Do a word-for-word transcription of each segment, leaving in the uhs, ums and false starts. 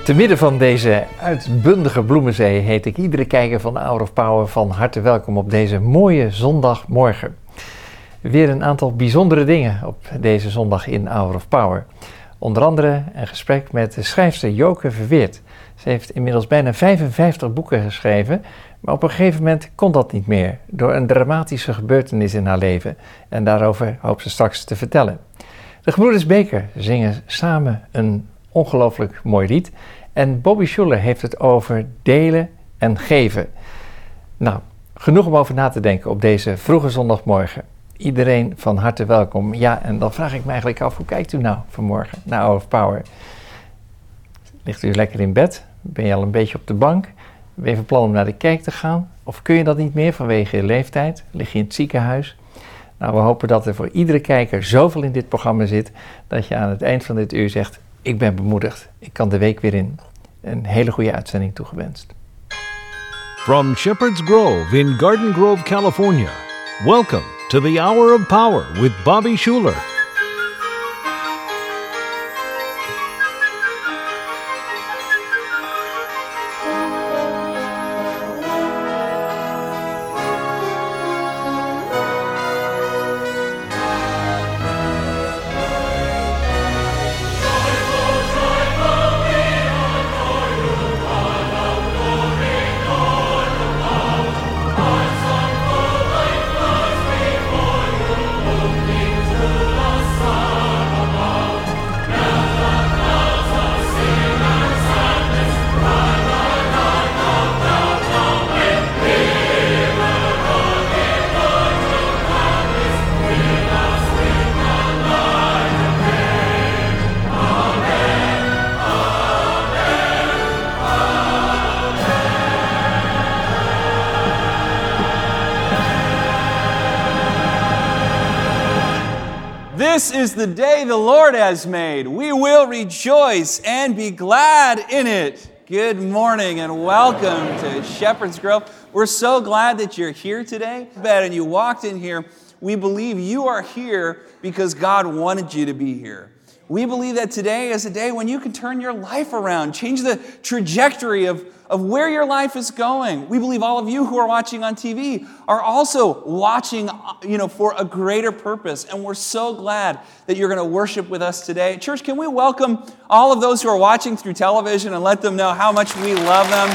Te midden van deze uitbundige bloemenzee heet ik iedere kijker van Hour of Power van harte welkom op deze mooie zondagmorgen. Weer een aantal bijzondere dingen op deze zondag in Hour of Power. Onder andere een gesprek met de schrijfster Joke Verweerd. Ze heeft inmiddels bijna vijfenvijftig boeken geschreven, maar op een gegeven moment kon dat niet meer door een dramatische gebeurtenis in haar leven. En daarover hoopt ze straks te vertellen. De gebroeders Baker zingen samen een ongelooflijk mooi lied. En Bobby Schuller heeft het over delen en geven. Nou, genoeg om over na te denken op deze vroege zondagmorgen. Iedereen van harte welkom. Ja, en dan vraag ik me eigenlijk af, hoe kijkt u nou vanmorgen naar Hour of Power? Ligt u lekker in bed? Ben je al een beetje op de bank? Ben je van plan om naar de kerk te gaan? Of kun je dat niet meer vanwege je leeftijd? Lig je in het ziekenhuis? Nou, we hopen dat er voor iedere kijker zoveel in dit programma zit, dat je aan het eind van dit uur zegt, ik ben bemoedigd, ik kan de week weer in. Een hele goede uitzending toegewenst. From Shepherd's Grove in Garden Grove, California, welcome to the Hour of Power with Bobby Schuller. This is the day the Lord has made. We will rejoice and be glad in it. Good morning and welcome to Shepherd's Grove. We're so glad that you're here today. And you walked in here. We believe you are here because God wanted you to be here. We believe that today is a day when you can turn your life around, change the trajectory of, of where your life is going. We believe all of you who are watching on T V are also watching, you know, for a greater purpose. And we're so glad that you're going to worship with us today. Church, can we welcome all of those who are watching through television and let them know how much we love them?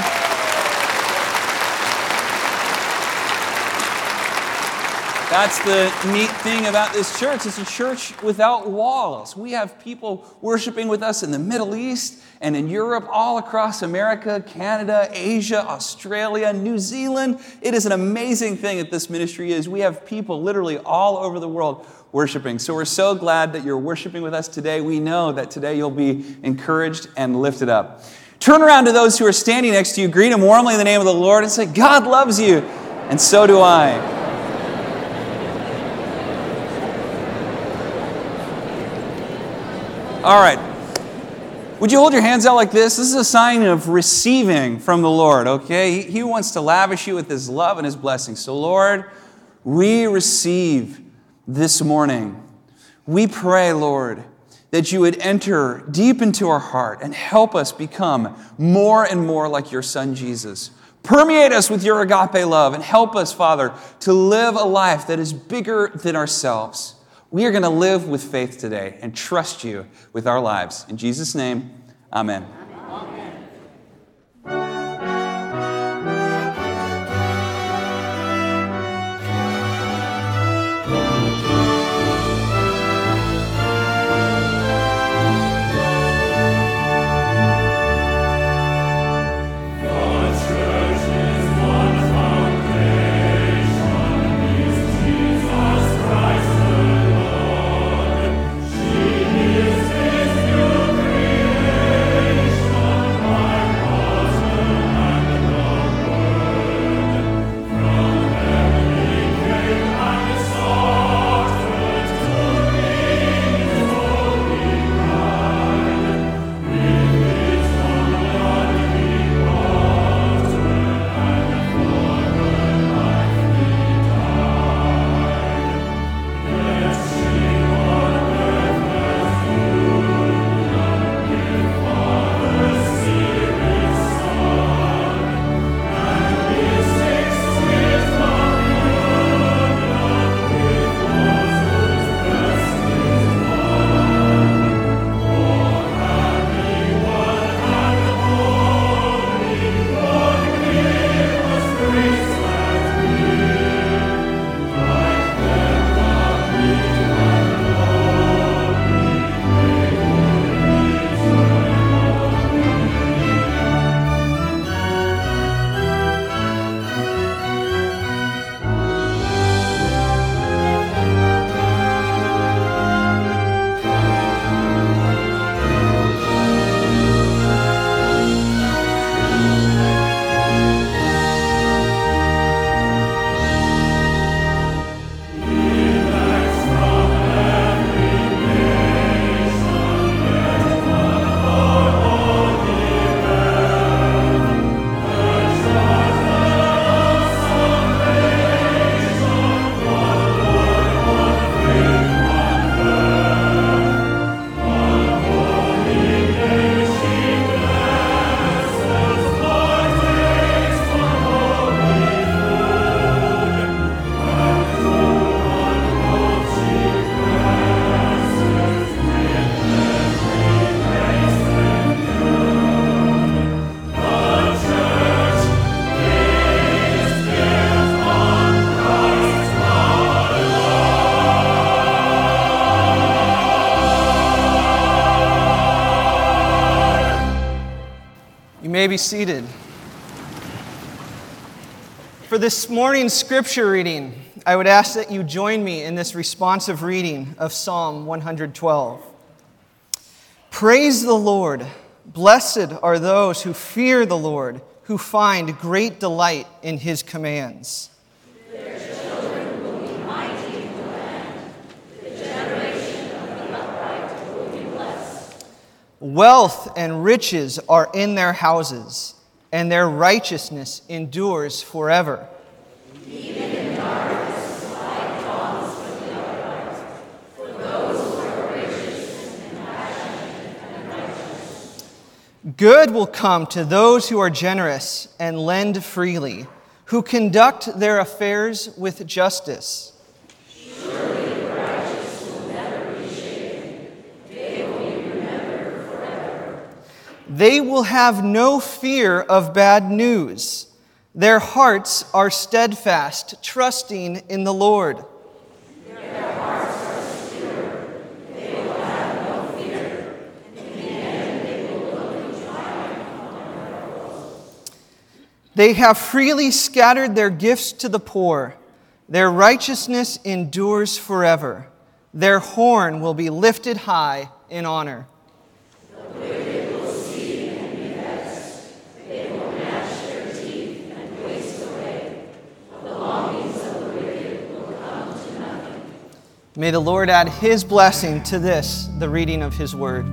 That's the neat thing about this church. It's a church without walls. We have people worshiping with us in the Middle East and in Europe, all across America, Canada, Asia, Australia, New Zealand. It is an amazing thing that this ministry is. We have people literally all over the world worshiping. So we're so glad that you're worshiping with us today. We know that today you'll be encouraged and lifted up. Turn around to those who are standing next to you, greet them warmly in the name of the Lord, and say, God loves you, and so do I. All right. Would you hold your hands out like this? This is a sign of receiving from the Lord, okay? He, he wants to lavish you with His love and His blessings. So, Lord, we receive this morning. We pray, Lord, that you would enter deep into our heart and help us become more and more like your Son, Jesus. Permeate us with your agape love and help us, Father, to live a life that is bigger than ourselves. We are going to live with faith today and trust you with our lives. In Jesus' name, amen. Amen. may be seated. For this morning's scripture reading, I would ask that you join me in this responsive reading of Psalm one twelve. Praise the Lord. Blessed are those who fear the Lord, who find great delight in his commands. Their children will be mighty in the land. The generation of the upright will be blessed. Wealth and riches are in their houses, and their righteousness endures forever. Even in darkness, light dawns for the upright, for those who are gracious and compassionate and righteous. Good will come to those who are generous and lend freely, who conduct their affairs with justice. Surely the righteous will never be shaken. They will be remembered forever. They will have no fear of bad news. Their hearts are steadfast, trusting in the Lord. Their hearts are secure. They will have no fear. In the end, they will look in triumph on their foes. They have freely scattered their gifts to the poor. Their righteousness endures forever. Their horn will be lifted high in honor. The wicked will see and be vexed. They will gnash their teeth and waste away. The longings of the wicked will come to nothing. May the Lord add his blessing to this, the reading of his word.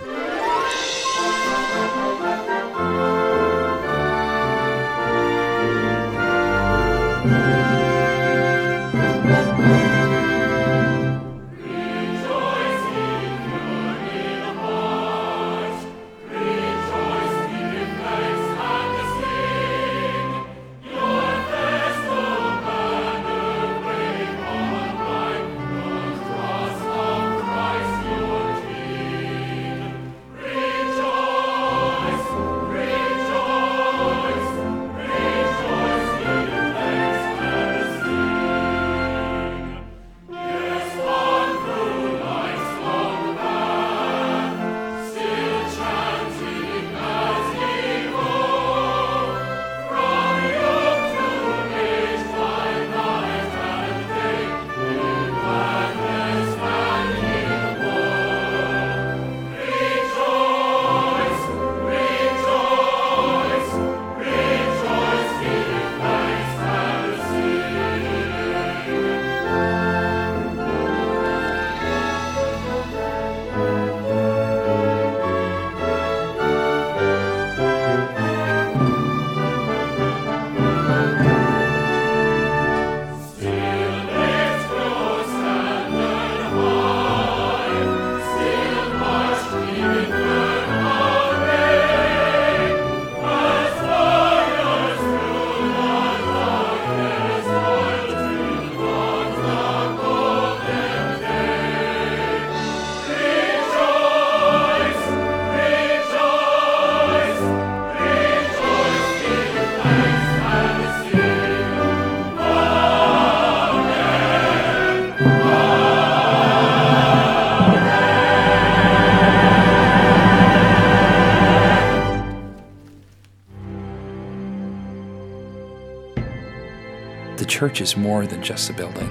The church is more than just a building.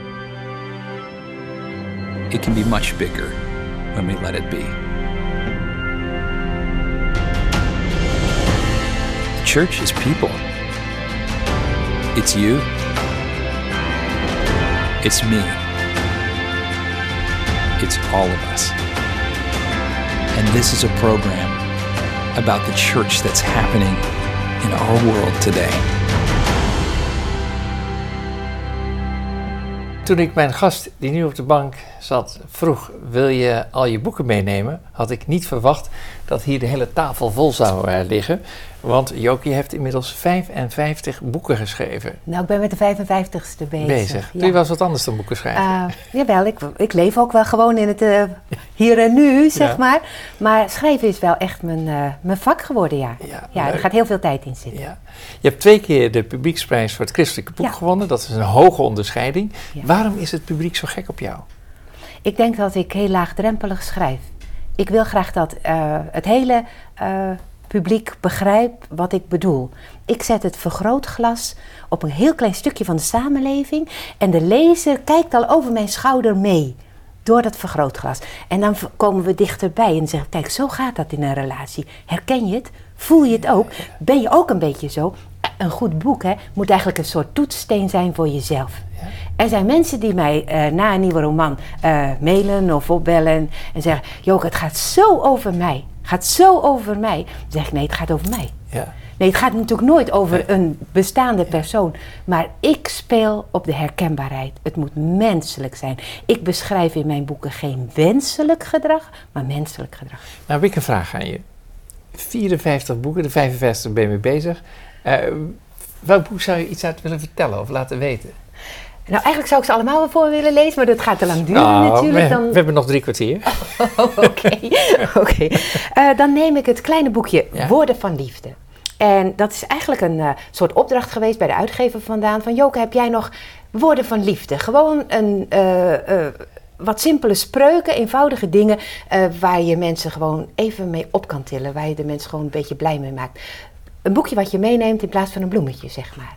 It can be much bigger when we let it be. The church is people. It's you. It's me. It's all of us. And this is a program about the church that's happening in our world today. Toen ik mijn gast, die nu op de bank zat, vroeg, wil je al je boeken meenemen? Had ik niet verwacht dat hier de hele tafel vol zou uh, liggen. Want Jokie heeft inmiddels vijfenvijftig boeken geschreven. Nou, ik ben met de vijfenvijftigste bezig. Bezig. Ja. Doe je wel eens wat anders dan boeken schrijven? Uh, jawel, ik, ik leef ook wel gewoon in het uh, hier en nu, zeg ja. maar. Maar schrijven is wel echt mijn, uh, mijn vak geworden, ja. Ja, ja er gaat heel veel tijd in zitten. Ja. Je hebt twee keer de Publieksprijs voor het Christelijke Boek ja. gewonnen. Dat is een hoge onderscheiding. Ja. Waarom is het publiek zo gek op jou? Ik denk dat ik heel laagdrempelig schrijf. Ik wil graag dat uh, het hele uh, publiek begrijpt wat ik bedoel. Ik zet het vergrootglas op een heel klein stukje van de samenleving en de lezer kijkt al over mijn schouder mee. Door dat vergrootglas. En dan komen we dichterbij en zeggen, kijk, zo gaat dat in een relatie. Herken je het? Voel je het ook? Ben je ook een beetje zo? Een goed boek hè, moet eigenlijk een soort toetssteen zijn voor jezelf. Ja. Er zijn mensen die mij uh, na een nieuwe roman uh, mailen of opbellen en zeggen, Joke, het gaat zo over mij. Het gaat zo over mij. Dan zeg ik, nee, het gaat over mij. Ja. Nee, het gaat natuurlijk nooit over nee. een bestaande persoon. Maar ik speel op de herkenbaarheid. Het moet menselijk zijn. Ik beschrijf in mijn boeken geen wenselijk gedrag, maar menselijk gedrag. Nou heb ik een vraag aan je. vierenvijftig boeken, de vijfenvijftigste ben je mee bezig. Uh, welk boek zou je iets uit willen vertellen of laten weten? Nou, eigenlijk zou ik ze allemaal wel voor willen lezen, maar dat gaat te lang duren nou, natuurlijk. We, dan... we hebben nog drie kwartier. Oké, oké. Okay. Uh, dan neem ik het kleine boekje ja. Woorden van Liefde. En dat is eigenlijk een uh, soort opdracht geweest bij de uitgever vandaan. Van Joke, heb jij nog woorden van liefde? Gewoon een, uh, uh, wat simpele spreuken, eenvoudige dingen... Uh, waar je mensen gewoon even mee op kan tillen. Waar je de mensen gewoon een beetje blij mee maakt. Een boekje wat je meeneemt in plaats van een bloemetje, zeg maar.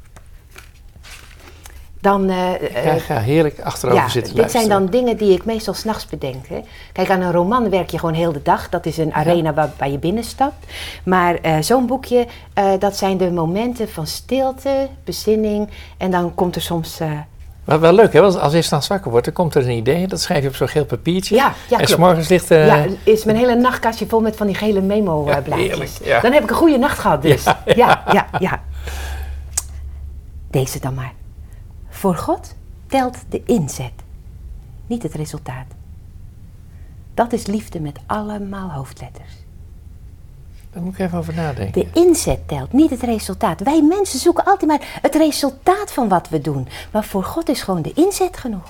Dan, uh, ik ga heerlijk achterover ja, zitten dit luisteren. zijn dan dingen die ik meestal 's nachts bedenk. Hè. Kijk, aan een roman werk je gewoon heel de dag. Dat is een arena ja. waar, waar je binnenstapt. Maar uh, zo'n boekje, uh, dat zijn de momenten van stilte, bezinning. En dan komt er soms... Uh, Wat wel leuk, hè? Want als je 's nachts wakker wordt, dan komt er een idee. Dat schrijf je op zo'n geel papiertje. Ja, ja, en 's morgens ligt... Uh... Ja, is mijn hele nachtkastje vol met van die gele memo-blaadjes. Ja, ja. Dan heb ik een goede nacht gehad dus. Ja, ja. ja, ja, ja. Deze dan maar. Voor God telt de inzet, niet het resultaat. Dat is liefde met allemaal hoofdletters. Daar moet ik even over nadenken. De inzet telt, niet het resultaat. Wij mensen zoeken altijd maar het resultaat van wat we doen. Maar voor God is gewoon de inzet genoeg.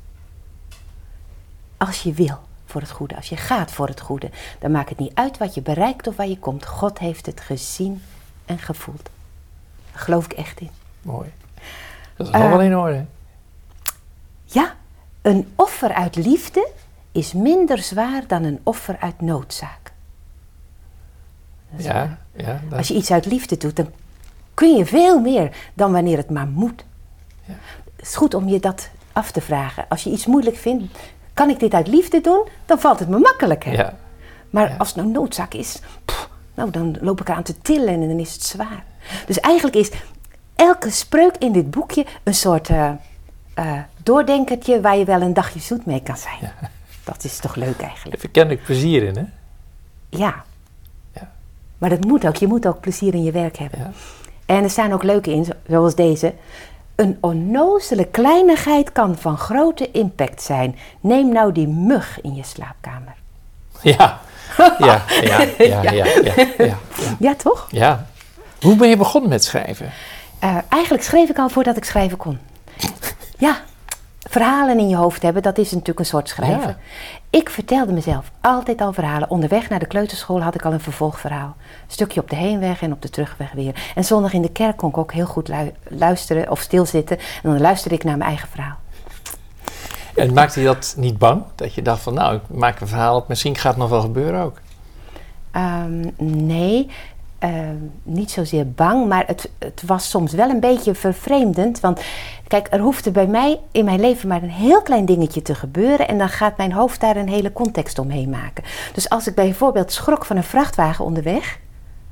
Als je wil voor het goede, als je gaat voor het goede, dan maakt het niet uit wat je bereikt of waar je komt. God heeft het gezien en gevoeld. Daar geloof ik echt in. Mooi. Dat is allemaal uh, in orde. Ja, een offer uit liefde is minder zwaar dan een offer uit noodzaak. Ja, ja, dat... Als je iets uit liefde doet, dan kun je veel meer dan wanneer het maar moet. Ja. Het is goed om je dat af te vragen. Als je iets moeilijk vindt, kan ik dit uit liefde doen? Dan valt het me makkelijker. Ja. Maar ja. als het nou noodzaak is, pff, nou, dan loop ik eraan te tillen en dan is het zwaar. Dus eigenlijk is elke spreuk in dit boekje een soort uh, uh, doordenkertje waar je wel een dagje zoet mee kan zijn. Ja. Dat is toch leuk eigenlijk. Even kennelijk plezier in, hè? Ja. ja. Maar dat moet ook. Je moet ook plezier in je werk hebben. Ja. En er staan ook leuke in, zoals deze. Een onnozele kleinigheid kan van grote impact zijn. Neem nou die mug in je slaapkamer. Ja, ja, ja, ja, ja, ja, ja, ja, ja. Ja, toch? Ja. Hoe ben je begonnen met schrijven? Uh, eigenlijk schreef ik al voordat ik schrijven kon. Ja, verhalen in je hoofd hebben, dat is natuurlijk een soort schrijven. Ja. Ik vertelde mezelf altijd al verhalen. Onderweg naar de kleuterschool had ik al een vervolgverhaal. Een stukje op de heenweg en op de terugweg weer. En zondag in de kerk kon ik ook heel goed lu- luisteren of stilzitten. En dan luisterde ik naar mijn eigen verhaal. En maakte je dat niet bang? Dat je dacht van, nou, ik maak een verhaal op, misschien gaat het nog wel gebeuren ook. Um, nee, uh, niet zozeer bang, maar het, het was soms wel een beetje vervreemdend. Want kijk, er hoefde bij mij in mijn leven maar een heel klein dingetje te gebeuren en dan gaat mijn hoofd daar een hele context omheen maken. Dus als ik bijvoorbeeld schrok van een vrachtwagen onderweg,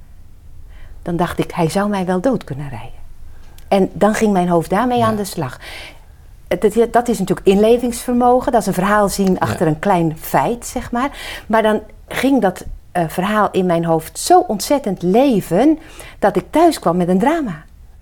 dan dacht ik, hij zou mij wel dood kunnen rijden. En dan ging mijn hoofd daarmee ja. aan de slag. Dat, dat is natuurlijk inlevingsvermogen, dat is een verhaal zien achter ja. een klein feit, zeg maar. Maar dan ging dat uh, verhaal in mijn hoofd zo ontzettend leven, dat ik thuis kwam met een drama.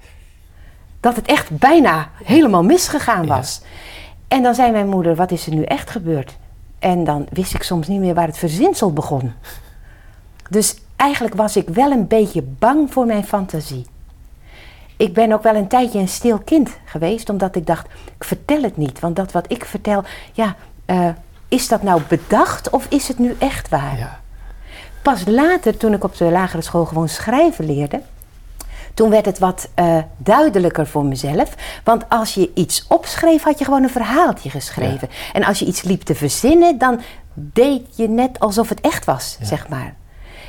Dat het echt bijna helemaal misgegaan was. Ja. En dan zei mijn moeder, wat is er nu echt gebeurd? En dan wist ik soms niet meer waar het verzinsel begon. Dus eigenlijk was ik wel een beetje bang voor mijn fantasie. Ik ben ook wel een tijdje een stil kind geweest, omdat ik dacht, ik vertel het niet. Want dat wat ik vertel, ja, uh, is dat nou bedacht of is het nu echt waar? Ja. Pas later, toen ik op de lagere school gewoon schrijven leerde, toen werd het wat uh, duidelijker voor mezelf. Want als je iets opschreef, had je gewoon een verhaaltje geschreven. Ja. En als je iets liep te verzinnen, dan deed je net alsof het echt was, ja. zeg maar.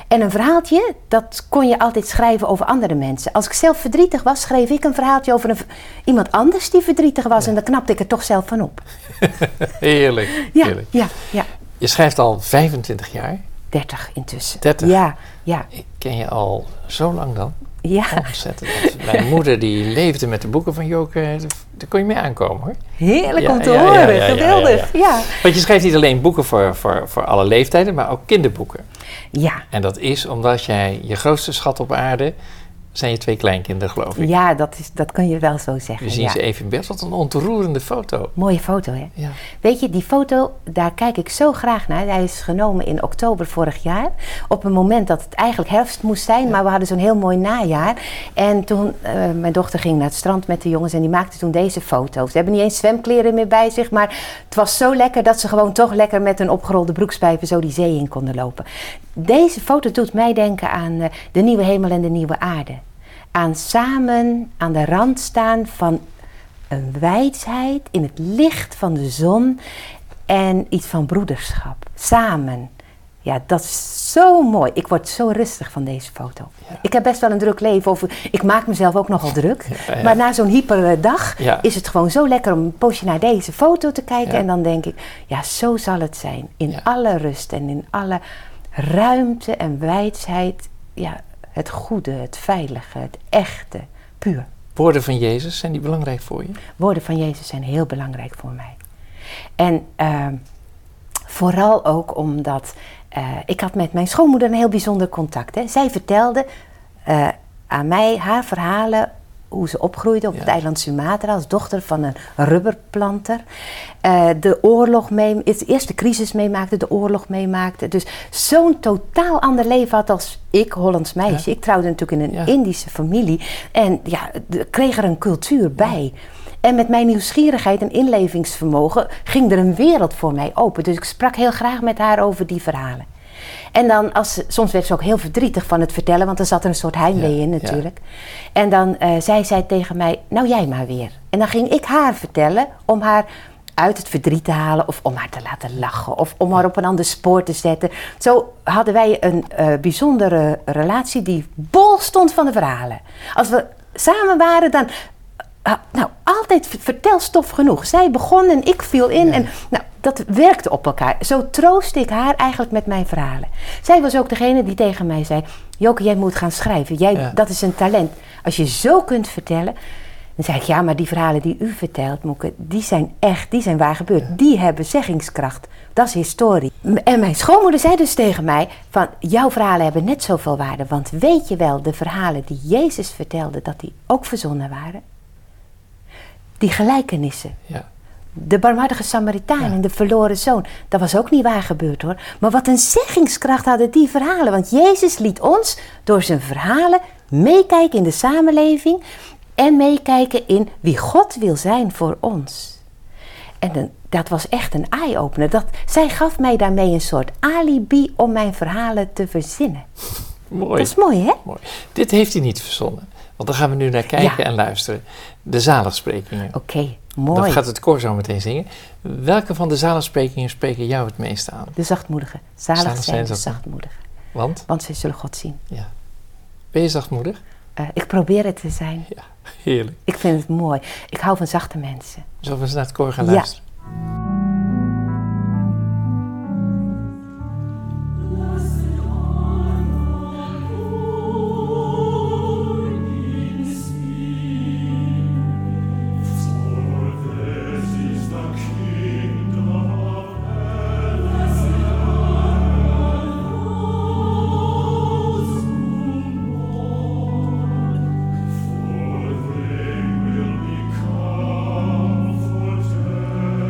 En een verhaaltje, dat kon je altijd schrijven over andere mensen. Als ik zelf verdrietig was, schreef ik een verhaaltje over een, iemand anders die verdrietig was. Ja. En dan knapte ik er toch zelf van op. Heerlijk, ja, heerlijk. Ja, ja. Je schrijft al vijfentwintig jaar. dertig intussen. dertig? Ja, ja. Ik ken je al zo lang dan? Ja. Ontzettend. Mijn moeder die leefde met de boeken van Joke, daar kon je mee aankomen hoor. Heerlijk ja, om te ja, horen, ja, ja, ja, geweldig. Ja, ja. Ja. Want je schrijft niet alleen boeken voor, voor, voor alle leeftijden, maar ook kinderboeken. Ja. En dat is omdat jij je grootste schat op aarde zijn je twee kleinkinderen, geloof ik. Ja, dat, is, dat kun je wel zo zeggen. We zien ja. ze even in beeld. Wat een ontroerende foto. Mooie foto, hè? Ja. Weet je, die foto, daar kijk ik zo graag naar. Hij is genomen in oktober vorig jaar. Op een moment dat het eigenlijk herfst moest zijn, ja. maar we hadden zo'n heel mooi najaar. En toen, uh, mijn dochter ging naar het strand met de jongens en die maakte toen deze foto's. Ze hebben niet eens zwemkleren meer bij zich, maar het was zo lekker dat ze gewoon toch lekker met een opgerolde broekspijpen zo die zee in konden lopen. Deze foto doet mij denken aan uh, de nieuwe hemel en de nieuwe aarde. Aan samen aan de rand staan van een wijsheid in het licht van de zon en iets van broederschap. Samen. Ja, dat is zo mooi. Ik word zo rustig van deze foto. Ja. Ik heb best wel een druk leven. Of ik maak mezelf ook nogal druk. Ja, ja. Maar na zo'n hyper dag ja. is het gewoon zo lekker om een poosje naar deze foto te kijken. Ja. En dan denk ik, ja, zo zal het zijn. In ja. alle rust en in alle ruimte en wijsheid. Ja, het goede, het veilige, het echte, puur. Woorden van Jezus, zijn die belangrijk voor je? Woorden van Jezus zijn heel belangrijk voor mij. En uh, vooral ook omdat uh, ik had met mijn schoonmoeder een heel bijzonder contact. Hè. Zij vertelde uh, aan mij haar verhalen hoe ze opgroeide op ja. het eiland Sumatra als dochter van een rubberplanter. Uh, de oorlog mee, de eerste crisis meemaakte, de oorlog meemaakte. Dus zo'n totaal ander leven had als ik, Hollands meisje. Ja. Ik trouwde natuurlijk in een ja. Indische familie. En ja, de, kreeg er een cultuur bij. Ja. En met mijn nieuwsgierigheid en inlevingsvermogen ging er een wereld voor mij open. Dus ik sprak heel graag met haar over die verhalen. En dan, als, soms werd ze ook heel verdrietig van het vertellen, want er zat er een soort heimwee ja, in natuurlijk. Ja. En dan uh, zei zij tegen mij, nou jij maar weer. En dan ging ik haar vertellen om haar uit het verdriet te halen of om haar te laten lachen of om haar op een ander spoor te zetten. Zo hadden wij een uh, bijzondere relatie die bol stond van de verhalen. Als we samen waren, dan uh, nou, altijd vertelstof genoeg. Zij begon en ik viel in ja. en nou, dat werkte op elkaar. Zo troostte ik haar eigenlijk met mijn verhalen. Zij was ook degene die tegen mij zei, Joke, jij moet gaan schrijven. Jij, ja. Dat is een talent. Als je zo kunt vertellen. Dan zei ik, ja, maar die verhalen die u vertelt, Moeke, die zijn echt, die zijn waar gebeurd. Ja. Die hebben zeggingskracht. Dat is historie. En mijn schoonmoeder zei dus tegen mij, van jouw verhalen hebben net zoveel waarde. Want weet je wel, de verhalen die Jezus vertelde, dat die ook verzonnen waren? Die gelijkenissen. Ja. De barmhartige Samaritaan ja. en de verloren zoon. Dat was ook niet waar gebeurd hoor. Maar wat een zeggingskracht hadden die verhalen. Want Jezus liet ons door zijn verhalen meekijken in de samenleving. En meekijken in wie God wil zijn voor ons. En een, dat was echt een eye-opener. Dat, zij gaf mij daarmee een soort alibi om mijn verhalen te verzinnen. Mooi. Dat is mooi hè? Mooi. Dit heeft hij niet verzonnen. Want daar gaan we nu naar kijken ja. en luisteren. De zaligsprekingen. Oké, okay, mooi. Dat gaat het koor zo meteen zingen. Welke van de zaligsprekingen spreken jou het meeste aan? De zachtmoedige. Zalig, Zalig zijn de zachtmoedigen. Want? Want zij zullen God zien. Ja. Ben je zachtmoedig? Uh, ik probeer het te zijn. Ja, heerlijk. Ik vind het mooi. Ik hou van zachte mensen. Zullen we eens naar het koor gaan luisteren? Ja. For they will be comforted.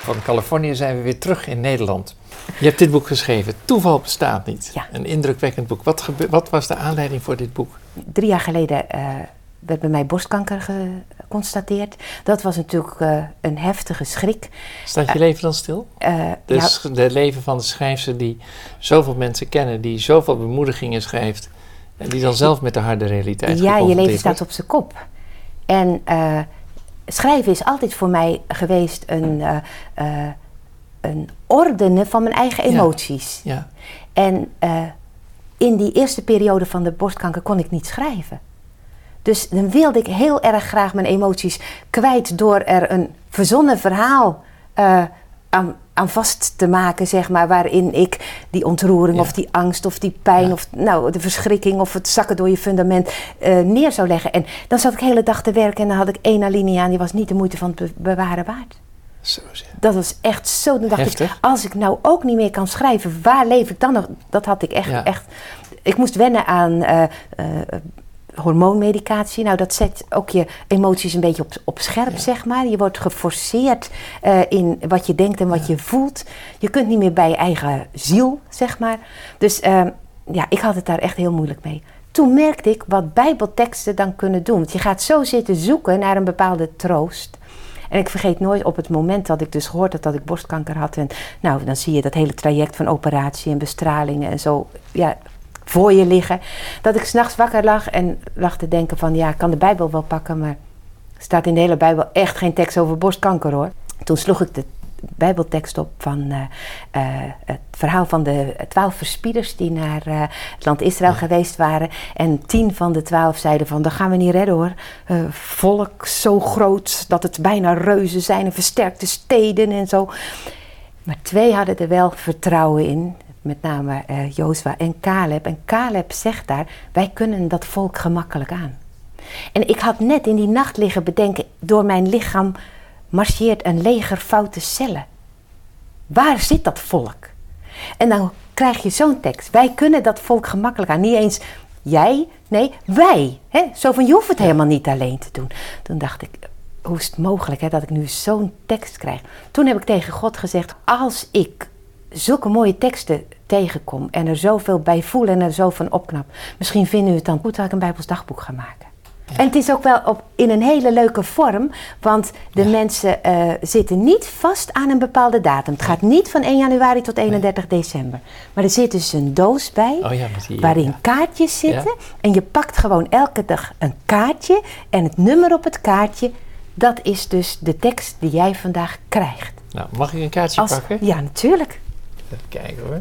Van Californië zijn we weer terug in Nederland. Je hebt dit boek geschreven, Toeval bestaat niet. Ja. Een indrukwekkend boek. Wat, gebe- wat was de aanleiding voor dit boek? Drie jaar geleden uh, werd bij mij borstkanker geconstateerd. Dat was natuurlijk uh, een heftige schrik. Staat je leven dan stil? Uh, Dus ja, het leven van de schrijfster die zoveel mensen kennen, die zoveel bemoedigingen schrijft en die dan zelf met de harde realiteit ja, je geconfronteerd leven staat wordt. op zijn kop. En uh, schrijven is altijd voor mij geweest een, uh, uh, een ordenen van mijn eigen emoties. Ja. En uh, in die eerste periode van de borstkanker kon ik niet schrijven. Dus dan wilde ik heel erg graag mijn emoties kwijt door er een verzonnen verhaal uh, aan, aan vast te maken, zeg maar, waarin ik die ontroering Ja. of die angst of die pijn Ja. of nou, de verschrikking of het zakken door je fundament uh, neer zou leggen. En dan zat ik de hele dag te werken en dan had ik één alinea en die was niet de moeite van het be- bewaren waard. Zo zeg. Dat was echt zo. Dan dacht Heftig. ik, als ik nou ook niet meer kan schrijven, waar leef ik dan nog? Dat had ik echt, Ja. echt. Ik moest wennen aan uh, uh, hormoonmedicatie. Nou, dat zet ook je emoties een beetje op, op scherp, Ja. zeg maar. Je wordt geforceerd uh, in wat je denkt en wat Ja. je voelt. Je kunt niet meer bij je eigen ziel, zeg maar. Dus uh, ja, ik had het daar echt heel moeilijk mee. Toen merkte ik wat bijbelteksten dan kunnen doen. Want je gaat zo zitten zoeken naar een bepaalde troost. En ik vergeet nooit op het moment dat ik dus gehoord had dat ik borstkanker had. En nou, dan zie je dat hele traject van operatie en bestralingen en zo ja, voor je liggen. Dat ik 's nachts wakker lag en lag te denken van ja, ik kan de Bijbel wel pakken, maar er staat in de hele Bijbel echt geen tekst over borstkanker hoor. Toen sloeg ik de Bijbeltekst op van uh, uh, het verhaal van de twaalf verspieders die naar uh, het land Israël ja. geweest waren. En tien van de twaalf zeiden van, dat gaan we niet redden hoor. Uh, volk zo groot dat het bijna reuzen zijn en versterkte steden en zo. Maar twee hadden er wel vertrouwen in, met name uh, Jozua en Caleb. En Caleb zegt daar, wij kunnen dat volk gemakkelijk aan. En ik had net in die nacht liggen bedenken, door mijn lichaam marcheert een leger foute cellen. Waar zit dat volk? En dan krijg je zo'n tekst. Wij kunnen dat volk gemakkelijk aan. Niet eens jij, nee, wij. Hè? Zo van, je hoeft het helemaal niet alleen te doen. Toen dacht ik, hoe is het mogelijk hè, dat ik nu zo'n tekst krijg? Toen heb ik tegen God gezegd, als ik zulke mooie teksten tegenkom en er zoveel bij voel en er zo van opknap, misschien vinden u het dan goed dat ik een Bijbels dagboek ga maken. Ja. En het is ook wel op, in een hele leuke vorm, want de ja. mensen uh, zitten niet vast aan een bepaalde datum. Het gaat niet van één januari tot eenendertig nee. december. Maar er zit dus een doos bij, oh ja, die, waarin ja. kaartjes zitten. Ja. En je pakt gewoon elke dag een kaartje en het nummer op het kaartje, dat is dus de tekst die jij vandaag krijgt. Nou, mag ik een kaartje Als, pakken? Ja, natuurlijk. Even kijken hoor.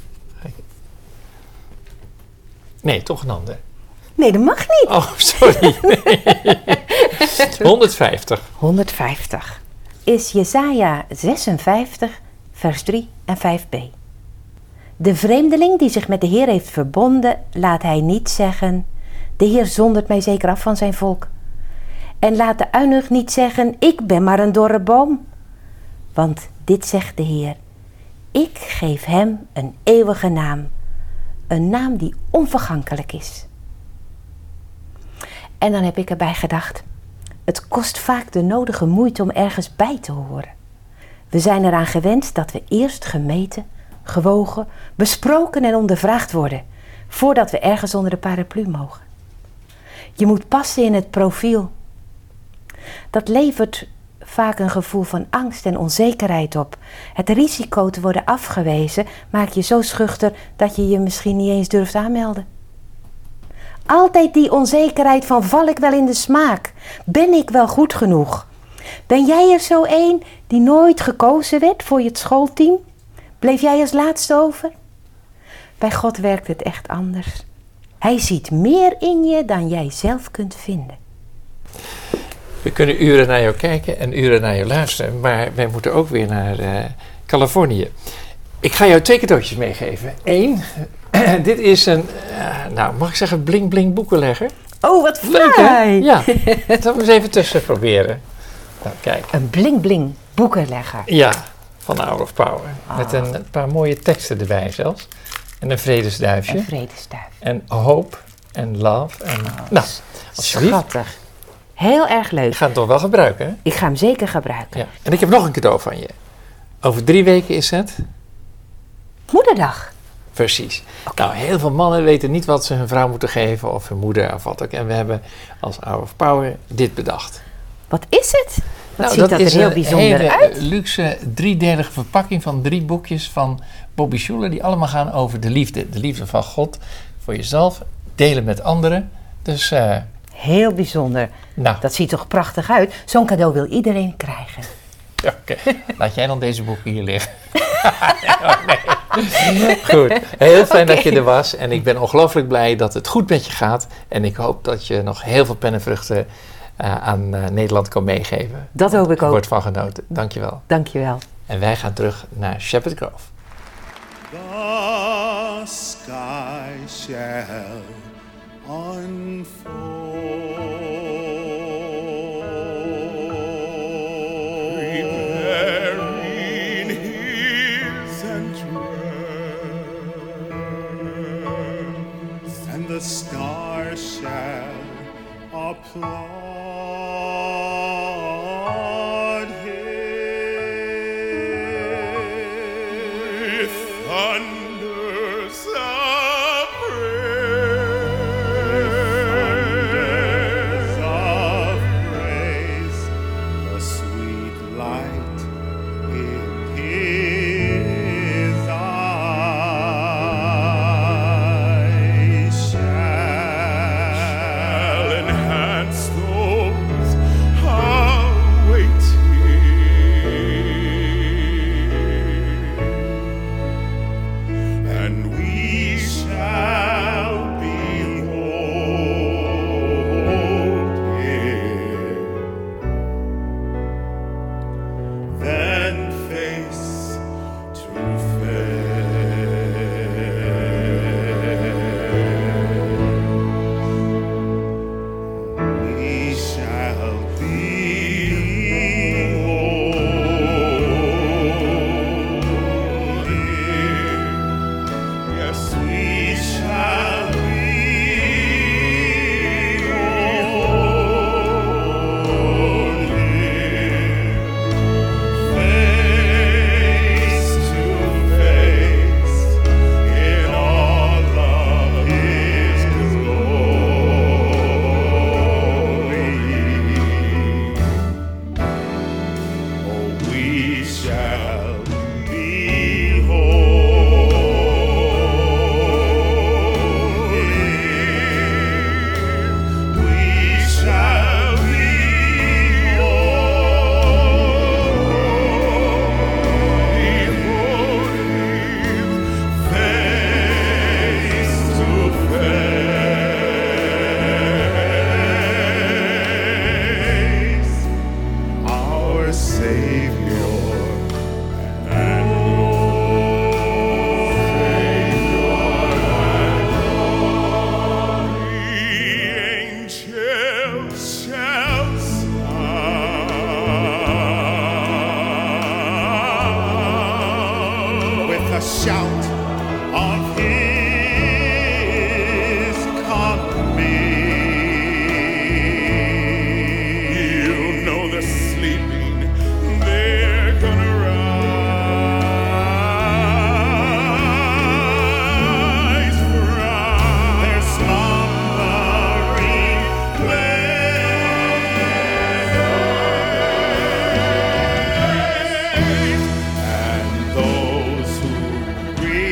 Nee, toch een ander. Nee, dat mag niet. Oh, sorry. Nee. honderdvijftig. honderdvijftig is Jesaja zesenvijftig, vers drie en vijf b. De vreemdeling die zich met de Heer heeft verbonden, laat hij niet zeggen, de Heer zondert mij zeker af van zijn volk. En laat de uinig niet zeggen, ik ben maar een dorre boom. Want dit zegt de Heer, ik geef hem een eeuwige naam, een naam die onvergankelijk is. En dan heb ik erbij gedacht, het kost vaak de nodige moeite om ergens bij te horen. We zijn eraan gewend dat we eerst gemeten, gewogen, besproken en ondervraagd worden, voordat we ergens onder de paraplu mogen. Je moet passen in het profiel. Dat levert vaak een gevoel van angst en onzekerheid op. Het risico te worden afgewezen maakt je zo schuchter dat je je misschien niet eens durft aanmelden. Altijd die onzekerheid van, val ik wel in de smaak? Ben ik wel goed genoeg? Ben jij er zo één die nooit gekozen werd voor je schoolteam? Bleef jij als laatste over? Bij God werkt het echt anders. Hij ziet meer in je dan jij zelf kunt vinden. We kunnen uren naar jou kijken en uren naar jou luisteren, maar wij moeten ook weer naar uh, Californië. Ik ga jou twee cadeautjes meegeven. Eén, dit is een, uh, nou mag ik zeggen, bling bling boekenlegger. Oh, wat leuk hè? Ja, dat we eens even tussen proberen. Nou, kijk. Een bling bling boekenlegger. Ja, van Hour of Power. Oh. Met een, een paar mooie teksten erbij zelfs. En een vredesduifje. Een vredesduif. En hope en love. En, oh, nou, alsjeblieft. Schattig. Heel erg leuk. Je gaat het toch wel gebruiken hè? Ik ga hem zeker gebruiken. Ja. En ik heb nog een cadeau van je. Over drie weken is het? Moederdag. Precies. Nou, heel veel mannen weten niet wat ze hun vrouw moeten geven of hun moeder of wat ook. En we hebben als Hour of Power dit bedacht. Wat is het? Wat Nou, ziet dat, is er heel een bijzonder hele uit? luxe driedelige verpakking van drie boekjes van Bobby Schuller die allemaal gaan over de liefde. De liefde van God voor jezelf, delen met anderen. Dus, uh, Heel bijzonder. nou, Dat ziet toch prachtig uit? Zo'n cadeau wil iedereen krijgen. oké. Okay. Laat jij dan deze boeken hier liggen. Oh, nee. Goed, heel fijn Okay. dat je er was. En ik ben ongelooflijk blij dat het goed met je gaat. En ik hoop dat je nog heel veel pennenvruchten uh, aan uh, Nederland kan meegeven. Dat hoop ik Er ook. wordt van genoten. Dankjewel. Dankjewel. En wij gaan terug naar Shepherd's Grove. The sky shall unfold, preparing his entrance, and the stars shall applaud him with thunders of praise, of praise, the sweet light in his eyes shall enhance those awaiting, and we shall behold him, then face to face. We shall behold him. Yes, we shall behold him, face to face, in all of his glory. Oh, we shall behold him. We shall behold him, face to face, our Savior and Lord. The angels shall sound with a shout of his coming. You know the sleeping, they're gonna rise from their slumbering place, and those who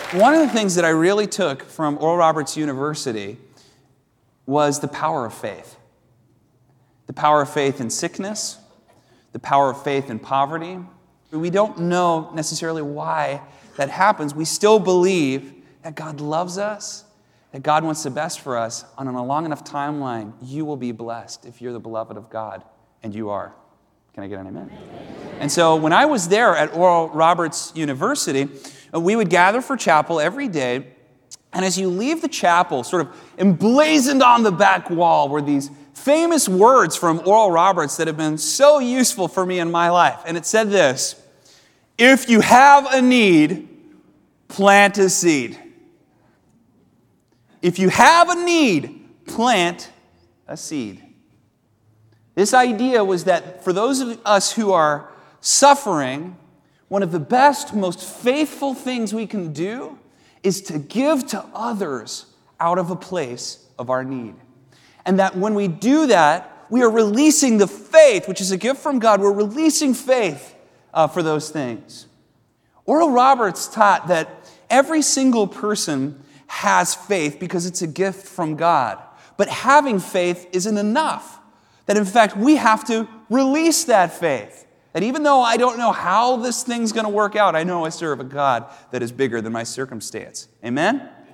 One of the things that I really took from Oral Roberts University was the power of faith. The power of faith in sickness, the power of faith in poverty. We don't know necessarily why that happens. We still believe that God loves us, that God wants the best for us. And on a long enough timeline, you will be blessed if you're the beloved of God, and you are. Can I get an amen? And so when I was there at Oral Roberts University, we would gather for chapel every day, and as you leave the chapel, sort of emblazoned on the back wall were these famous words from Oral Roberts that have been so useful for me in my life. And it said this: if you have a need, plant a seed. If you have a need, plant a seed. This idea was that for those of us who are suffering, one of the best, most faithful things we can do is to give to others out of a place of our need. And that when we do that, we are releasing the faith, which is a gift from God. We're releasing faith uh, for those things. Oral Roberts taught that every single person has faith because it's a gift from God. But having faith isn't enough. That in fact, we have to release that faith. That even though I don't know how this thing's going to work out, I know I serve a God that is bigger than my circumstance. Amen?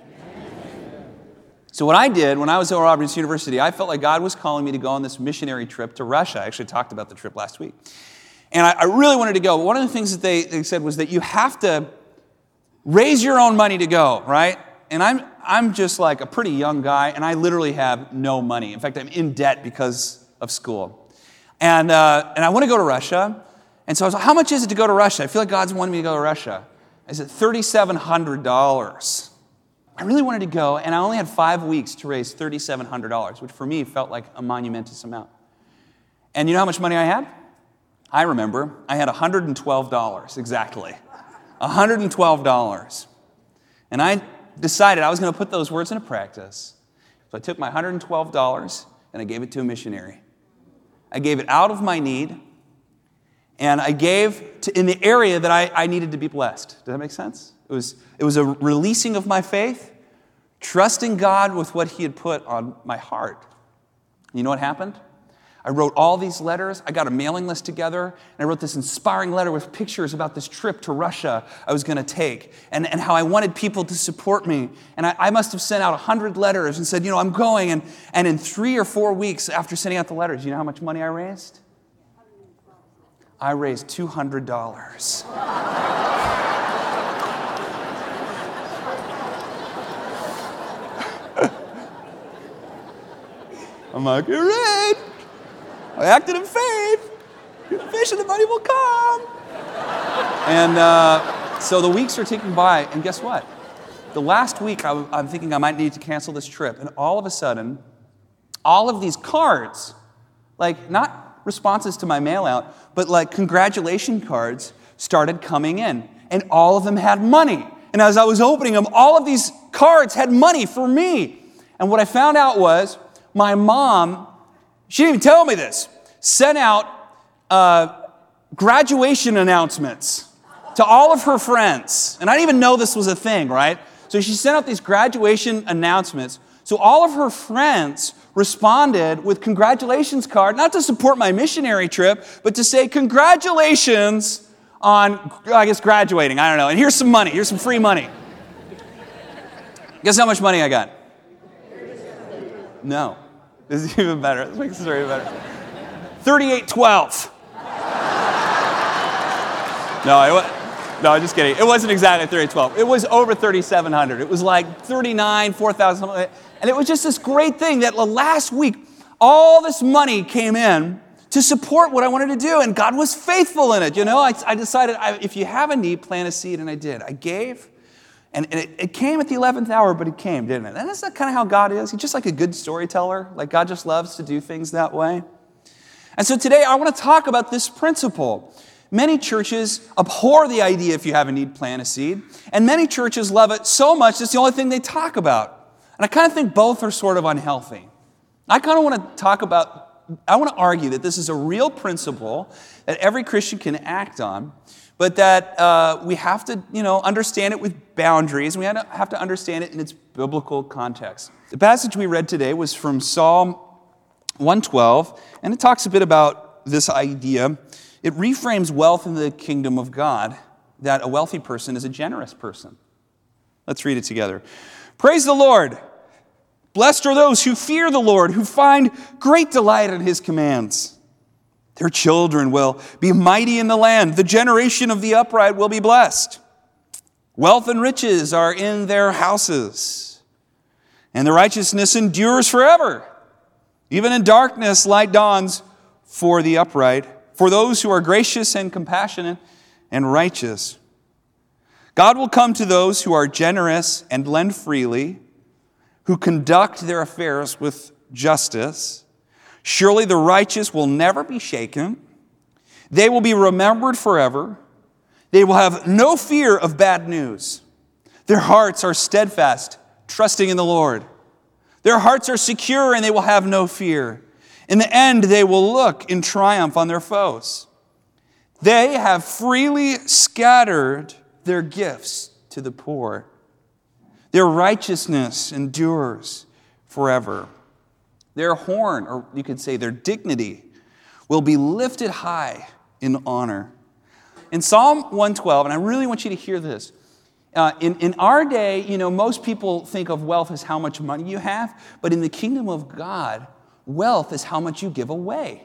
Amen? So what I did when I was at Oral Roberts University, I felt like God was calling me to go on this missionary trip to Russia. I actually talked about the trip last week. And I, I really wanted to go. One of the things that they, they said was that you have to raise your own money to go, right? And I'm I'm just like a pretty young guy, and I literally have no money. In fact, I'm in debt because of school. And uh, and I want to go to Russia. And so I was like, how much is it to go to Russia? I feel like God's wanted me to go to Russia. I said, three thousand seven hundred dollars. I really wanted to go, and I only had five weeks to raise three thousand seven hundred dollars, which for me felt like a monumentous amount. And you know how much money I had? I remember. I had one hundred twelve dollars, exactly. one hundred twelve dollars. And I decided I was going to put those words into practice. So I took my one hundred twelve dollars and I gave it to a missionary. I gave it out of my need, and I gave to, in the area that I, I needed to be blessed. Does that make sense? It was, it was a releasing of my faith, trusting God with what He had put on my heart. You know what happened? I wrote all these letters. I got a mailing list together, and I wrote this inspiring letter with pictures about this trip to Russia I was going to take, and, and how I wanted people to support me. And I, I must have sent out one hundred letters and said, you know, I'm going. And, and in three or four weeks after sending out the letters, you know how much money I raised? I raised two hundred dollars. I'm like, you're right. I acted in faith. You're the fish and the money will come. And uh, so the weeks are ticking by, and guess what? The last week, I, I'm thinking I might need to cancel this trip, and all of a sudden, all of these cards, like not responses to my mail out, but like congratulation cards started coming in, and all of them had money. And as I was opening them, all of these cards had money for me. And what I found out was my mom, she didn't even tell me this, sent out uh, graduation announcements to all of her friends. And I didn't even know this was a thing, right? So she sent out these graduation announcements. So all of her friends responded with congratulations card, not to support my missionary trip, but to say congratulations on, I guess, graduating. I don't know. And here's some money. Here's some free money. Guess how much money I got? No. This is even better. This makes the story better. thirty-eight twelve. No, I was, no, I'm just kidding. It wasn't exactly thirty-eight twelve. It was over thirty-seven hundred. It was like thirty-nine, four thousand, and it was just this great thing that last week, all this money came in to support what I wanted to do, and God was faithful in it. You know, I, I decided I, if you have a need, plant a seed, and I did. I gave. And it, it came at the eleventh hour, but it came, didn't it? And that's not kind of how God is. He's just like a good storyteller. Like God just loves to do things that way. And so today I want to talk about this principle. Many churches abhor the idea if you have a need, plant a seed. And many churches love it so much, it's the only thing they talk about. And I kind of think both are sort of unhealthy. I kind of want to talk about I want to argue that this is a real principle that every Christian can act on, but that uh, we have to, you know, understand it with boundaries. And we have to, have to understand it in its biblical context. The passage we read today was from Psalm one twelve, and it talks a bit about this idea. It reframes wealth in the kingdom of God, that a wealthy person is a generous person. Let's read it together. Praise the Lord. Blessed are those who fear the Lord, who find great delight in his commands. Their children will be mighty in the land. The generation of the upright will be blessed. Wealth and riches are in their houses, and the righteousness endures forever. Even in darkness, light dawns for the upright, for those who are gracious and compassionate and righteous. God will come to those who are generous and lend freely, who conduct their affairs with justice. Surely the righteous will never be shaken. They will be remembered forever. They will have no fear of bad news. Their hearts are steadfast, trusting in the Lord. Their hearts are secure and they will have no fear. In the end, they will look in triumph on their foes. They have freely scattered their gifts to the poor. Their righteousness endures forever. Their horn, or you could say their dignity, will be lifted high in honor. In Psalm one twelve, and I really want you to hear this, uh, in, in our day, you know, most people think of wealth as how much money you have, but in the kingdom of God, wealth is how much you give away.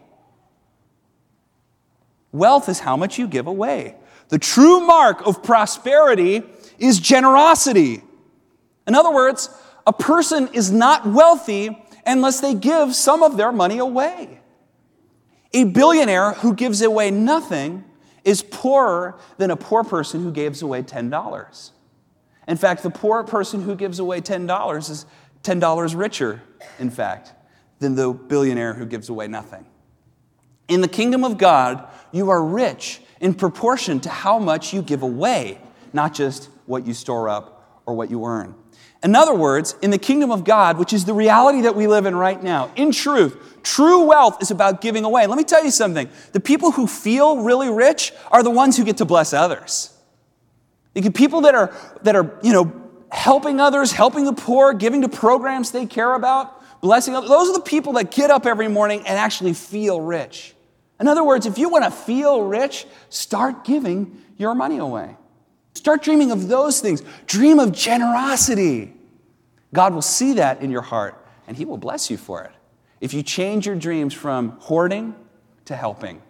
Wealth is how much you give away. The true mark of prosperity is generosity. In other words, a person is not wealthy unless they give some of their money away. A billionaire who gives away nothing is poorer than a poor person who gives away ten dollars. In fact, the poor person who gives away ten dollars is ten dollars richer, in fact, than the billionaire who gives away nothing. In the kingdom of God, you are rich in proportion to how much you give away, not just what you store up or what you earn. In other words, in the kingdom of God, which is the reality that we live in right now, in truth, true wealth is about giving away. Let me tell you something. The people who feel really rich are the ones who get to bless others. The people that are, that are, you know, helping others, helping the poor, giving to programs they care about, blessing others, those are the people that get up every morning and actually feel rich. In other words, if you want to feel rich, start giving your money away. Start dreaming of those things. Dream of generosity. God will see that in your heart, and he will bless you for it. If you change your dreams from hoarding to helping.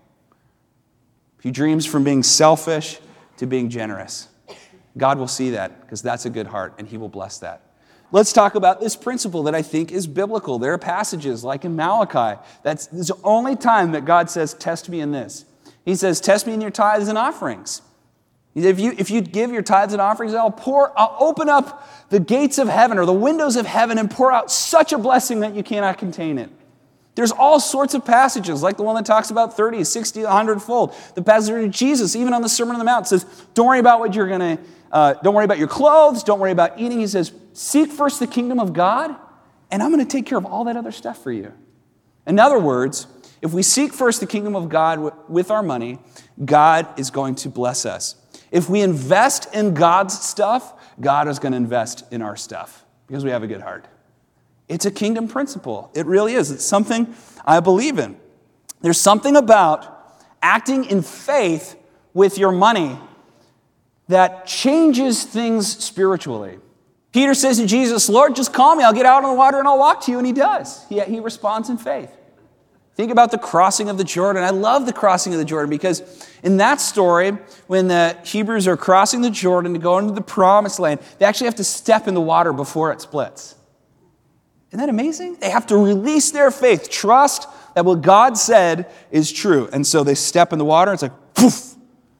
If you dreams from being selfish to being generous. God will see that because that's a good heart, and he will bless that. Let's talk about this principle that I think is biblical. There are passages like in Malachi. That's the only time that God says, test me in this. He says, test me in your tithes and offerings. If you, if you give your tithes and offerings, I'll pour, I'll open up the gates of heaven or the windows of heaven and pour out such a blessing that you cannot contain it. There's all sorts of passages, like the one that talks about thirty, sixty, one hundred fold. The passage of Jesus, even on the Sermon on the Mount, says, don't worry about what you're going to, uh, don't worry about your clothes, don't worry about eating. He says, seek first the kingdom of God, and I'm going to take care of all that other stuff for you. In other words, if we seek first the kingdom of God with our money, God is going to bless us. If we invest in God's stuff, God is going to invest in our stuff because we have a good heart. It's a kingdom principle. It really is. It's something I believe in. There's something about acting in faith with your money that changes things spiritually. Peter says to Jesus, Lord, just call me. I'll get out on the water and I'll walk to you. And he does. He, he responds in faith. Think about the crossing of the Jordan. I love the crossing of the Jordan because in that story, when the Hebrews are crossing the Jordan to go into the promised land, they actually have to step in the water before it splits. Isn't that amazing? They have to release their faith, trust that what God said is true. And so they step in the water, and it's like, poof,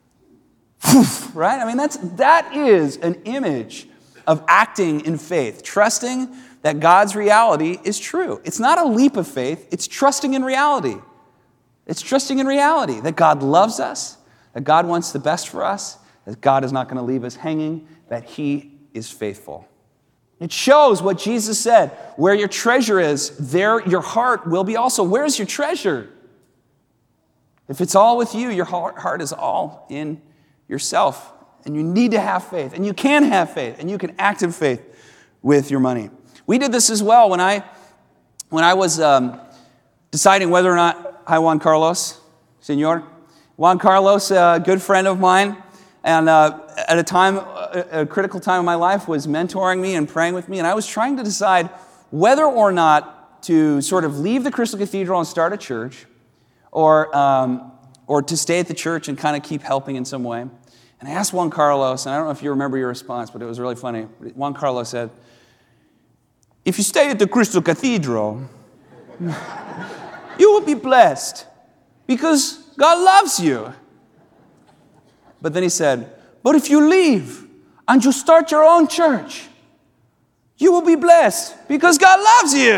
poof, right? I mean, that's, that is an image of acting in faith, trusting that God's reality is true. It's not a leap of faith, it's trusting in reality. It's trusting in reality that God loves us, that God wants the best for us, that God is not going to leave us hanging, that he is faithful. It shows what Jesus said. Where your treasure is, there your heart will be also. Where's your treasure? If it's all with you, your heart is all in yourself. And you need to have faith. And you can have faith. And you can act in faith with your money. We did this as well when I, when I was um, deciding whether or not, hi Juan Carlos, Senor. Juan Carlos, a good friend of mine, and uh, at a time, a critical time in my life, was mentoring me and praying with me, and I was trying to decide whether or not to sort of leave the Crystal Cathedral and start a church, or um, or to stay at the church and kind of keep helping in some way. And I asked Juan Carlos, and I don't know if you remember your response, but it was really funny. Juan Carlos said, if you stay at the Crystal Cathedral, you will be blessed because God loves you. But then he said, but if you leave and you start your own church, you will be blessed because God loves you.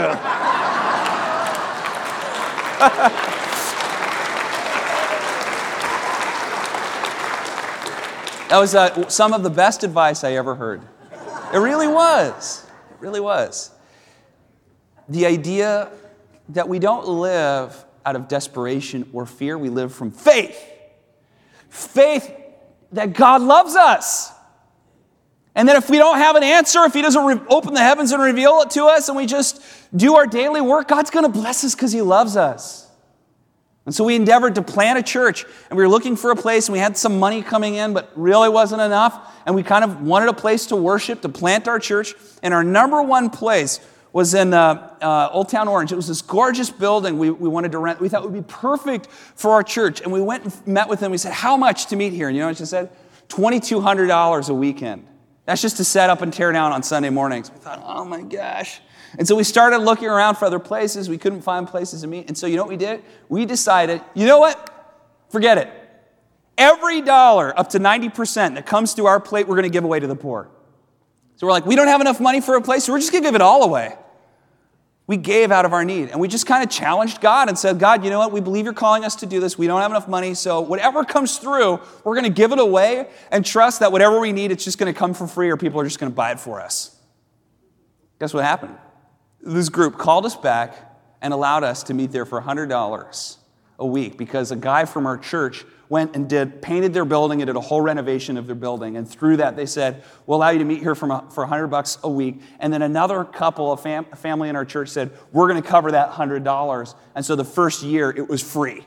That was uh, some of the best advice I ever heard. It really was. It really was. The idea that we don't live out of desperation or fear, we live from faith. Faith that God loves us. And that if we don't have an answer, if He doesn't re- open the heavens and reveal it to us, and we just do our daily work, God's going to bless us because He loves us. And so we endeavored to plant a church, and we were looking for a place, and we had some money coming in, but really wasn't enough. And we kind of wanted a place to worship, to plant our church. And our number one place was in uh, uh, Old Town Orange. It was this gorgeous building we, we wanted to rent. We thought it would be perfect for our church. And we went and met with them. We said, how much to meet here? And you know what she said? twenty-two hundred dollars a weekend. That's just to set up and tear down on Sunday mornings. We thought, oh my gosh. And so we started looking around for other places. We couldn't find places to meet. And so you know what we did? We decided, you know what? Forget it. Every dollar up to ninety percent that comes to our plate, we're going to give away to the poor. So we're like, we don't have enough money for a place, so we're just going to give it all away. We gave out of our need. And we just kind of challenged God and said, God, you know what? We believe you're calling us to do this. We don't have enough money, so whatever comes through, we're going to give it away and trust that whatever we need, it's just going to come for free or people are just going to buy it for us. Guess what happened? This group called us back and allowed us to meet there for one hundred dollars a week because a guy from our church went and did painted their building and did a whole renovation of their building. And through that, they said, we'll allow you to meet here for, for one hundred bucks a week. And then another couple, a, fam, a family in our church said, we're going to cover that one hundred dollars. And so the first year, it was free.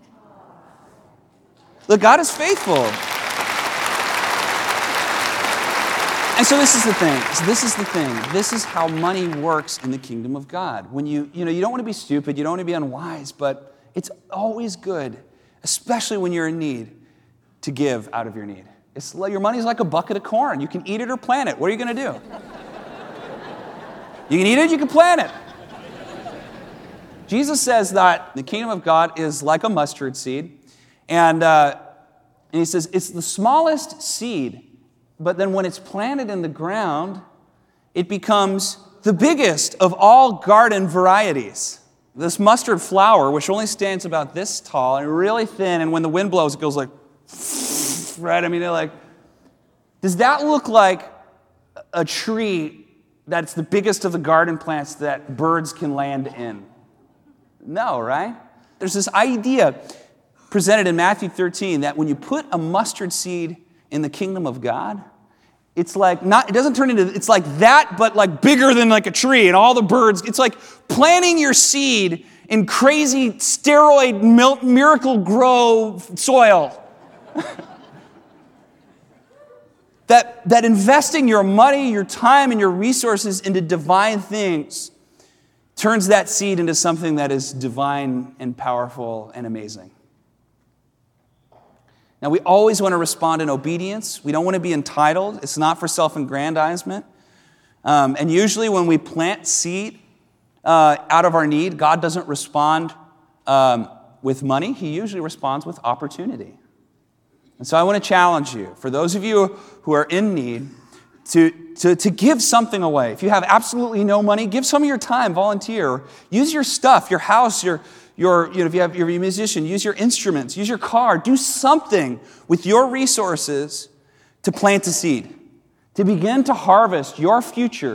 Look, God is faithful. And so this is the thing. So this is the thing. This is how money works in the kingdom of God. When you, you know, you don't want to be stupid, you don't want to be unwise, but it's always good, especially when you're in need, to give out of your need. It's like, your money's like a bucket of corn. You can eat it or plant it. What are you going to do? You can eat it, you can plant it. Jesus says that the kingdom of God is like a mustard seed. And, uh, and he says it's the smallest seed. But then when it's planted in the ground, it becomes the biggest of all garden varieties. This mustard flower, which only stands about this tall and really thin, and when the wind blows, it goes like, right? I mean, they're like, does that look like a tree that's the biggest of the garden plants that birds can land in? No, right? There's this idea presented in Matthew thirteen that when you put a mustard seed in the kingdom of God, it's like not, it doesn't turn into, it's like that, but like bigger than like a tree and all the birds. It's like planting your seed in crazy steroid miracle grow soil. that, that investing your money, your time, and your resources into divine things turns that seed into something that is divine and powerful and amazing. Now, we always want to respond in obedience. We don't want to be entitled. It's not for self-aggrandizement. Um, and usually when we plant seed uh, out of our need, God doesn't respond um, with money. He usually responds with opportunity. And so I want to challenge you, for those of you who are in need, to, to, to give something away. If you have absolutely no money, give some of your time, volunteer. Use your stuff, your house, your... Your, you know, if you have, you're a musician, use your instruments, use your car, do something with your resources to plant a seed, to begin to harvest your future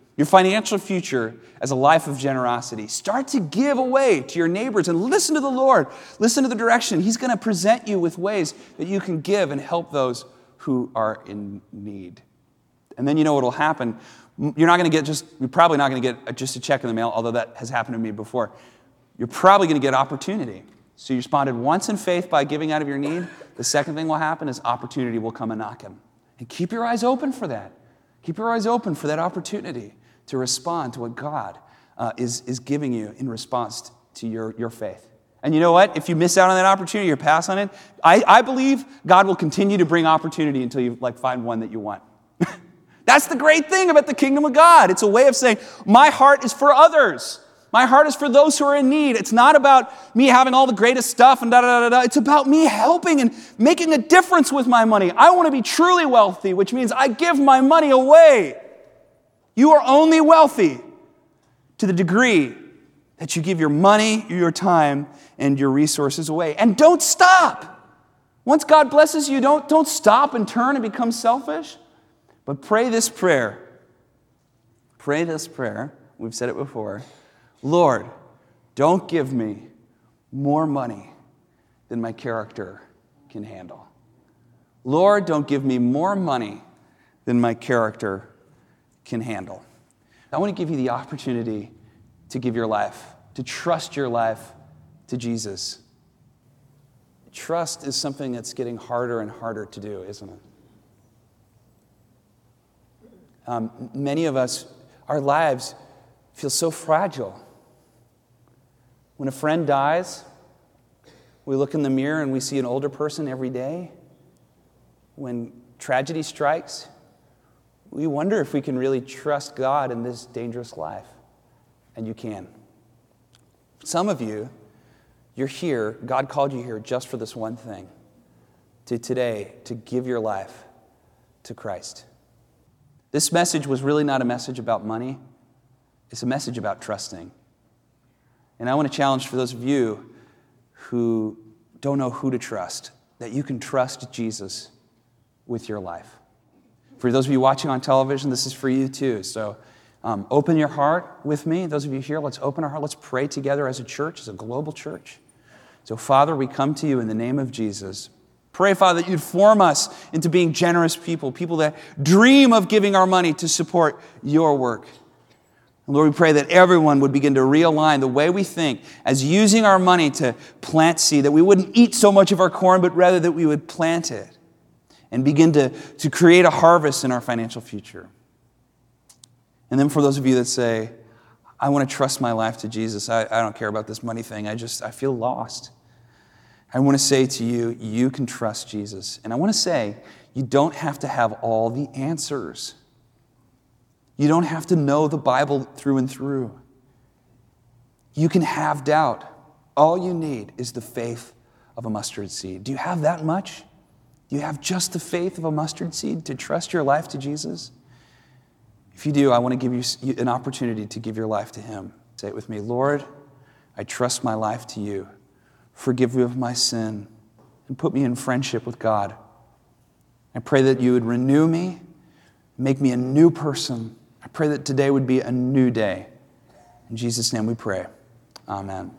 your financial future as a life of generosity. Start to give away to your neighbors and listen to the Lord. Listen to the direction. He's going to present you with ways that you can give and help those who are in need. And then you know what will happen. You're not going to get just, you're probably not going to get just a check in the mail, although that has happened to me before. You're probably going to get opportunity. So you responded once in faith by giving out of your need. The second thing will happen is opportunity will come and knock him. And keep your eyes open for that. Keep your eyes open for that opportunity to respond to what God uh, is, is giving you in response to your, your faith. And you know what? If you miss out on that opportunity or pass on it, I, I believe God will continue to bring opportunity until you like find one that you want. That's the great thing about the kingdom of God. It's a way of saying, my heart is for others. My heart is for those who are in need. It's not about me having all the greatest stuff and da da da da. It's about me helping and making a difference with my money. I want to be truly wealthy, which means I give my money away. You are only wealthy to the degree that you give your money, your time, and your resources away. And don't stop. Once God blesses you, don't, don't stop and turn and become selfish. But pray this prayer. Pray this prayer. We've said it before. Lord, don't give me more money than my character can handle. Lord, don't give me more money than my character can handle. I want to give you the opportunity to give your life, to trust your life to Jesus. Trust is something that's getting harder and harder to do, isn't it? Um, many of us, our lives feel so fragile. When a friend dies, we look in the mirror and we see an older person every day. When tragedy strikes, we wonder if we can really trust God in this dangerous life. And you can. Some of you, you're here, God called you here just for this one thing. To today, to give your life to Christ. This message was really not a message about money. It's a message about trusting. And I want to challenge for those of you who don't know who to trust, that you can trust Jesus with your life. For those of you watching on television, this is for you too. So um, open your heart with me. Those of you here, let's open our heart. Let's pray together as a church, as a global church. So Father, we come to you in the name of Jesus. Pray, Father, that you'd form us into being generous people, people that dream of giving our money to support your work. And Lord, we pray that everyone would begin to realign the way we think as using our money to plant seed, that we wouldn't eat so much of our corn, but rather that we would plant it and begin to, to create a harvest in our financial future. And then for those of you that say, I want to trust my life to Jesus, I, I don't care about this money thing, I just, I feel lost. I want to say to you, you can trust Jesus. And I want to say, you don't have to have all the answers. You don't have to know the Bible through and through. You can have doubt. All you need is the faith of a mustard seed. Do you have that much? Do you have just the faith of a mustard seed to trust your life to Jesus? If you do, I want to give you an opportunity to give your life to Him. Say it with me. Lord, I trust my life to you. Forgive me of my sin and put me in friendship with God. I pray that you would renew me, make me a new person. I pray that today would be a new day. In Jesus' name we pray. Amen.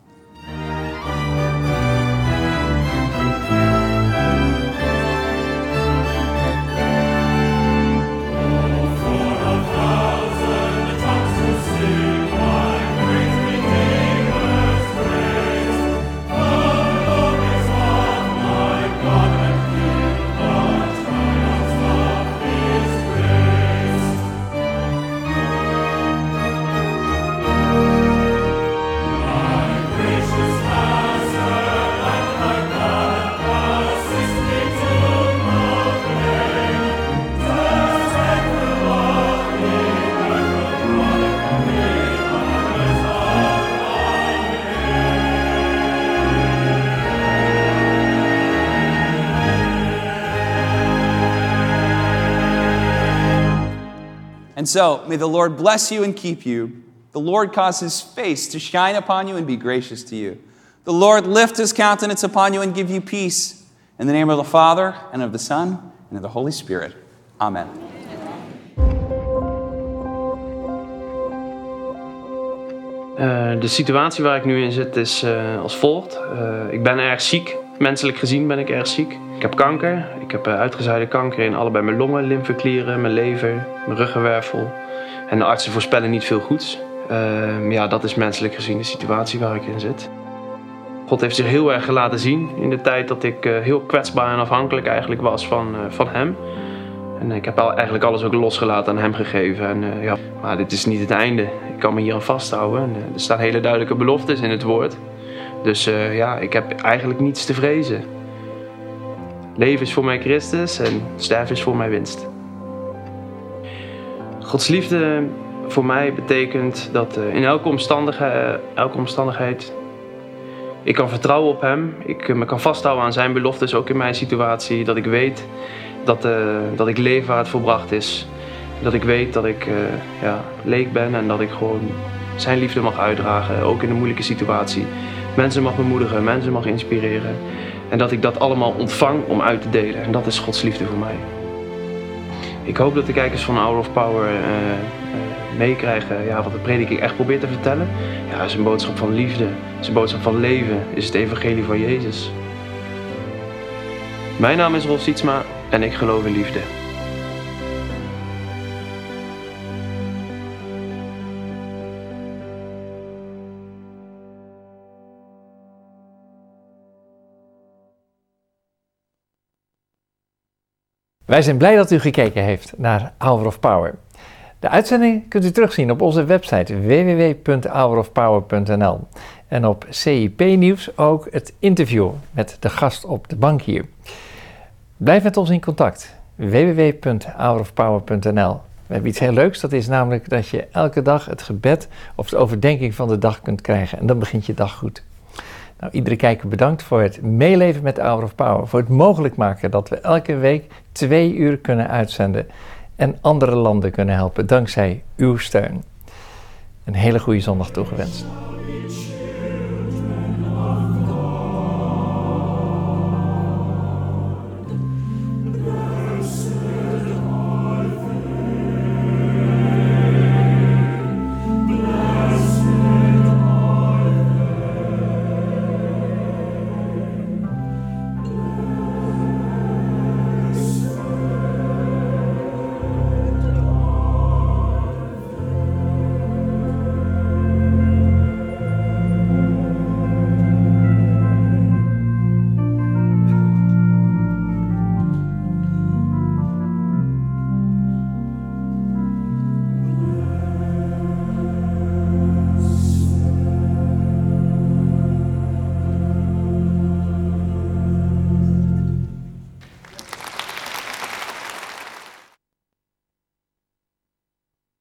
And so, may the Lord bless you and keep you. The Lord cause His face to shine upon you and be gracious to you. The Lord lift His countenance upon you and give you peace. In the name of the Father, and of the Son, and of the Holy Spirit. Amen. Uh, de situatie waar ik nu in zit is uh, als volgt. Uh, ik ben erg ziek. Menselijk gezien ben ik erg ziek. Ik heb kanker. Ik heb uh, uitgezaaide kanker in allebei mijn longen, lymfeklieren, mijn lever, mijn ruggenwervel. En de artsen voorspellen niet veel goeds. Uh, ja, dat is menselijk gezien de situatie waar ik in zit. God heeft zich heel erg laten zien in de tijd dat ik uh, heel kwetsbaar en afhankelijk eigenlijk was van, uh, van hem. En ik heb al, eigenlijk alles ook losgelaten aan hem gegeven. En, uh, ja. Maar dit is niet het einde. Ik kan me hier aan vasthouden. En, uh, er staan hele duidelijke beloftes in het woord. Dus uh, ja, ik heb eigenlijk niets te vrezen. Leven is voor mij Christus en sterven is voor mij winst. Gods liefde voor mij betekent dat uh, in elke omstandigheid, elke omstandigheid ik kan vertrouwen op hem. Ik uh, me kan vasthouden aan zijn beloftes, ook in mijn situatie. Dat ik weet dat, uh, dat ik leef waar het volbracht is. Dat ik weet dat ik uh, ja, leek ben en dat ik gewoon zijn liefde mag uitdragen, ook in een moeilijke situatie. Mensen mag bemoedigen, mensen mag inspireren. En dat ik dat allemaal ontvang om uit te delen. En dat is Gods liefde voor mij. Ik hoop dat de kijkers van Hour of Power uh, uh, meekrijgen ja, wat de prediking echt probeert te vertellen. Ja, het is een boodschap van liefde, het is een boodschap van leven, het is het evangelie van Jezus. Mijn naam is Rolf Sietsma en ik geloof in liefde. Wij zijn blij dat u gekeken heeft naar Hour of Power. De uitzending kunt u terugzien op onze website w w w punt hour of power punt n l en op C I P Nieuws ook het interview met de gast op de bank hier. Blijf met ons in contact. w w w punt hour of power punt n l. We hebben iets heel leuks, dat is namelijk dat je elke dag het gebed of de overdenking van de dag kunt krijgen en dan begint je dag goed. Nou, iedere kijker bedankt voor het meeleven met Hour of Power, voor het mogelijk maken dat we elke week twee uur kunnen uitzenden en andere landen kunnen helpen dankzij uw steun. Een hele goede zondag toegewenst.